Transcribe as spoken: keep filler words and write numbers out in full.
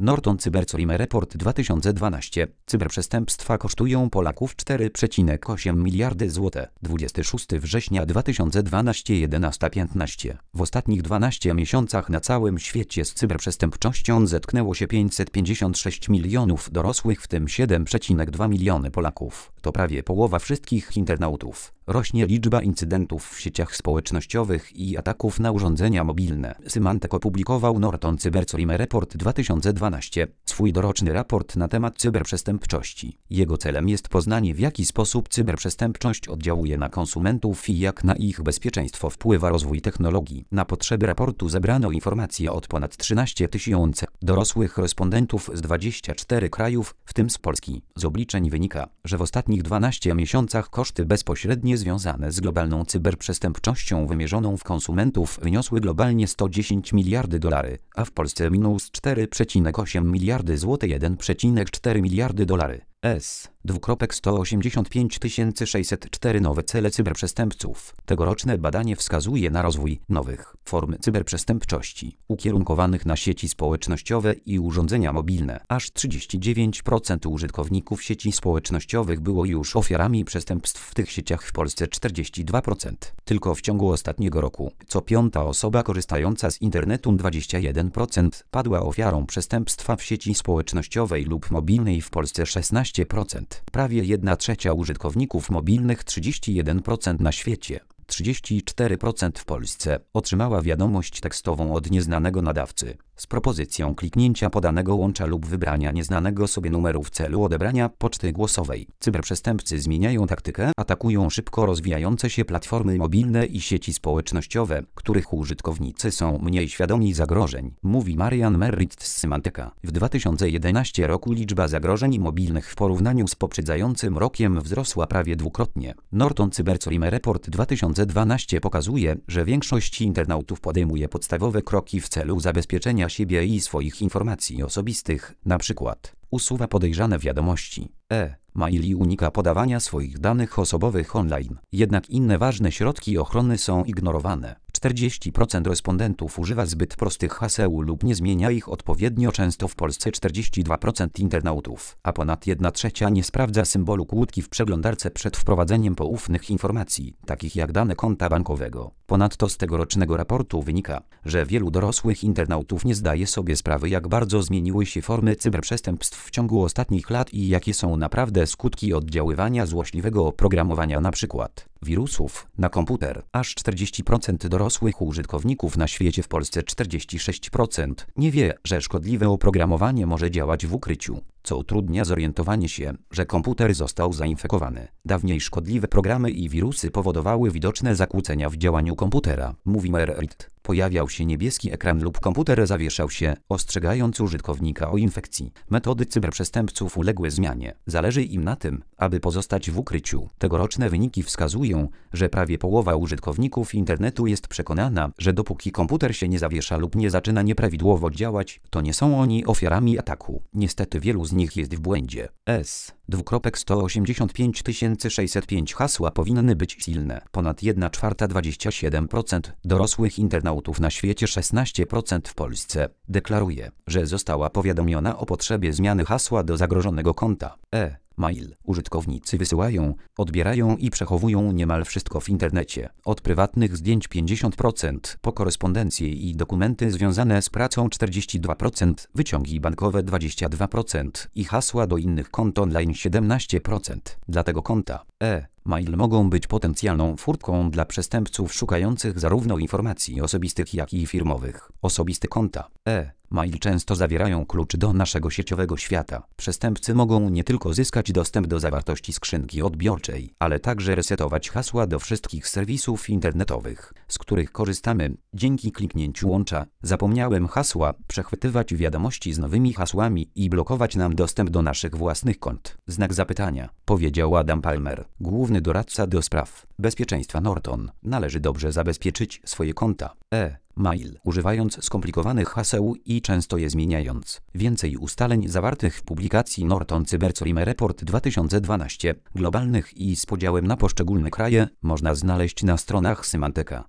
Norton Cybercrime Report dwa tysiące dwanaście. Cyberprzestępstwa kosztują Polaków cztery przecinek osiem miliardy złotych. dwudziestego szóstego września dwa tysiące dwunastego jedenasta piętnaście. W ostatnich dwunastu miesiącach na całym świecie z cyberprzestępczością zetknęło się pięćset pięćdziesiąt sześć milionów dorosłych, w tym siedem przecinek dwa miliony Polaków. To prawie połowa wszystkich internautów. Rośnie liczba incydentów w sieciach społecznościowych i ataków na urządzenia mobilne. Symantec opublikował Norton Cybercrime Report dwa tysiące dwanaście, swój doroczny raport na temat cyberprzestępczości. Jego celem jest poznanie, w jaki sposób cyberprzestępczość oddziałuje na konsumentów i jak na ich bezpieczeństwo wpływa rozwój technologii. Na potrzeby raportu zebrano informacje od ponad trzynastu tysięcy dorosłych respondentów z dwudziestu czterech krajów, w tym z Polski. Z obliczeń wynika, że w ostatnich dwunastu miesiącach koszty bezpośrednie związane z globalną cyberprzestępczością wymierzoną w konsumentów wyniosły globalnie sto dziesięć miliardy dolarów, a w Polsce minus cztery przecinek osiem miliardy złotych, jeden przecinek cztery miliardy dolarów. S. sto osiemdziesiąt pięć tysięcy sześćset cztery nowe cele cyberprzestępców. Tegoroczne badanie wskazuje na rozwój nowych form cyberprzestępczości, ukierunkowanych na sieci społecznościowe i urządzenia mobilne. Aż trzydzieści dziewięć procent użytkowników sieci społecznościowych było już ofiarami przestępstw w tych sieciach, w Polsce czterdzieści dwa procent. Tylko w ciągu ostatniego roku co piąta osoba korzystająca z internetu, dwadzieścia jeden procent, padła ofiarą przestępstwa w sieci społecznościowej lub mobilnej, w Polsce szesnaście procent. Prawie jedna trzecia użytkowników mobilnych, trzydzieści jeden procent na świecie, trzydzieści cztery procent w Polsce, otrzymała wiadomość tekstową od nieznanego nadawcy z propozycją kliknięcia podanego łącza lub wybrania nieznanego sobie numeru w celu odebrania poczty głosowej. Cyberprzestępcy zmieniają taktykę, atakują szybko rozwijające się platformy mobilne i sieci społecznościowe, których użytkownicy są mniej świadomi zagrożeń, mówi Marian Merritt z Symanteca. W dwa tysiące jedenastym roku liczba zagrożeń mobilnych w porównaniu z poprzedzającym rokiem wzrosła prawie dwukrotnie. Norton Cybercrime Report dwa tysiące dwanaście pokazuje, że większość internautów podejmuje podstawowe kroki w celu zabezpieczenia siebie i swoich informacji osobistych, na przykład usuwa podejrzane wiadomości, e-mail i unika podawania swoich danych osobowych online. Jednak inne ważne środki ochrony są ignorowane. czterdzieści procent respondentów używa zbyt prostych haseł lub nie zmienia ich odpowiednio często, w Polsce czterdzieści dwa procent internautów, a ponad jedna trzecia nie sprawdza symbolu kłódki w przeglądarce przed wprowadzeniem poufnych informacji, takich jak dane konta bankowego. Ponadto z tegorocznego raportu wynika, że wielu dorosłych internautów nie zdaje sobie sprawy, jak bardzo zmieniły się formy cyberprzestępstw w ciągu ostatnich lat i jakie są naprawdę skutki oddziaływania złośliwego oprogramowania, np. wirusów, na komputer. Aż czterdzieści procent dorosłych użytkowników na świecie, w Polsce czterdzieści sześć procent, nie wie, że szkodliwe oprogramowanie może działać w ukryciu, co utrudnia zorientowanie się, że komputer został zainfekowany. Dawniej szkodliwe programy i wirusy powodowały widoczne zakłócenia w działaniu komputera, mówi Merritt. Pojawiał się niebieski ekran lub komputer zawieszał się, ostrzegając użytkownika o infekcji. Metody cyberprzestępców uległy zmianie. Zależy im na tym, aby pozostać w ukryciu. Tegoroczne wyniki wskazują, że prawie połowa użytkowników internetu jest przekonana, że dopóki komputer się nie zawiesza lub nie zaczyna nieprawidłowo działać, to nie są oni ofiarami ataku. Niestety wielu z nich jest w błędzie. S. sto osiemdziesiąt pięć tysięcy sześćset pięć hasła powinny być silne. Ponad jedna czwarta, dwadzieścia siedem procent dorosłych internautów na świecie, szesnaście procent w Polsce, deklaruje, że została powiadomiona o potrzebie zmiany hasła do zagrożonego konta. E. Mail. Użytkownicy wysyłają, odbierają i przechowują niemal wszystko w internecie. Od prywatnych zdjęć pięćdziesiąt procent, po korespondencję i dokumenty związane z pracą czterdzieści dwa procent, wyciągi bankowe dwadzieścia dwa procent i hasła do innych kont online siedemnaście procent. Dla tego konta e-mail mogą być potencjalną furtką dla przestępców szukających zarówno informacji osobistych, jak i firmowych. Osobiste konta e-mail często zawierają klucz do naszego sieciowego świata. Przestępcy mogą nie tylko zyskać dostęp do zawartości skrzynki odbiorczej, ale także resetować hasła do wszystkich serwisów internetowych, z których korzystamy. Dzięki kliknięciu łącza "Zapomniałem hasła" przechwytywać wiadomości z nowymi hasłami i blokować nam dostęp do naszych własnych kont. Znak zapytania, powiedział Adam Palmer, główny doradca do spraw bezpieczeństwa Norton. Należy dobrze zabezpieczyć swoje konta e-mail, używając skomplikowanych haseł i często je zmieniając. Więcej ustaleń zawartych w publikacji Norton Cybercrime Report dwa tysiące dwanaście, globalnych i z podziałem na poszczególne kraje, można znaleźć na stronach Symanteca.